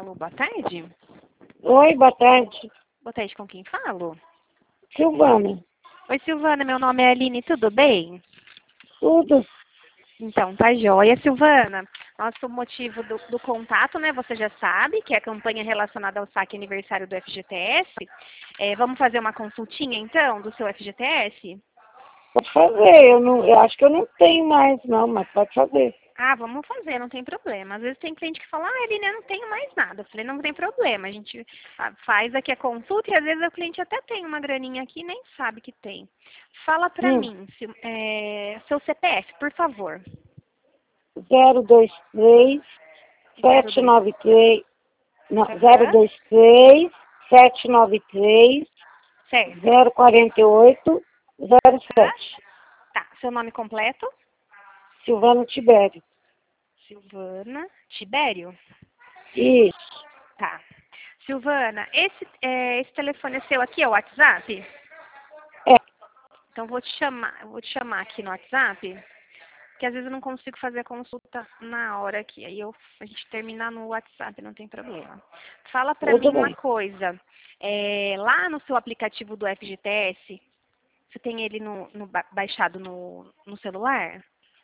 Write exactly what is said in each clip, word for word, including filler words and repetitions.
Alô, boa tarde. Oi, boa tarde. Boa tarde, com quem falo? Silvana. Oi, Silvana, meu nome é Aline, tudo bem? Tudo? Então, tá joia. Silvana, nosso motivo do, do contato, né, você já sabe, que é a campanha relacionada ao saque aniversário do F G T S. É, vamos fazer uma consultinha, então, do seu F G T S? Pode fazer. Eu, não, eu acho que eu não tenho mais, não, mas pode fazer. Ah, vamos fazer, não tem problema. Às vezes tem cliente que fala, ah, Aline, eu não tenho mais nada. Eu falei, não tem problema, a gente ah, faz aqui a consulta e às vezes o cliente até tem uma graninha aqui e nem sabe que tem. Fala pra Hum. mim, se, é, seu C P F, por favor. zero dois três, Zero sete dois. nove três, não, zero Aham. dois três, sete nove três, Certo. zero quatro oito, zero Aham. sete. Tá, seu nome completo? Silvana Tibério. Silvana Tibério. Isso. Tá. Silvana, esse, é, esse telefone é seu aqui, é o WhatsApp? É, Então vou te chamar, eu vou te chamar aqui no WhatsApp, porque às vezes eu não consigo fazer a consulta na hora aqui. Aí eu, a gente terminar no WhatsApp, não tem problema. Fala pra mim tudo uma bem. coisa. É, lá no seu aplicativo do F G T S, você tem ele no, no ba- baixado no, no celular?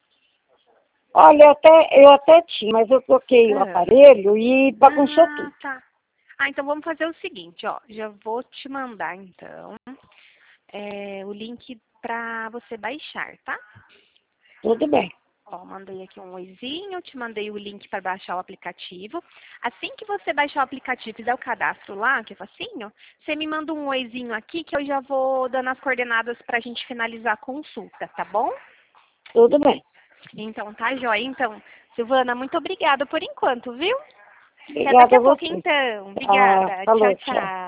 Olha, eu até, eu até tinha, mas eu troquei o Ah, aparelho e bagunçou ah, tudo. tá. Ah, então vamos fazer o seguinte, ó. Já vou te mandar então é, o link pra você baixar, tá? Tudo bem. Ó, mandei aqui um oizinho, te mandei o link para baixar o aplicativo. Assim que você baixar o aplicativo e fizer o cadastro lá, que é facinho, você me manda um oizinho aqui que eu já vou dando as coordenadas para a gente finalizar a consulta, tá bom? Tudo bem. Então, tá joia. Então, Silvana, muito obrigada por enquanto, viu? Até daqui Obrigada a a pouco, você. então. Ah, Obrigada. Tchau, falou, tchau. tchau.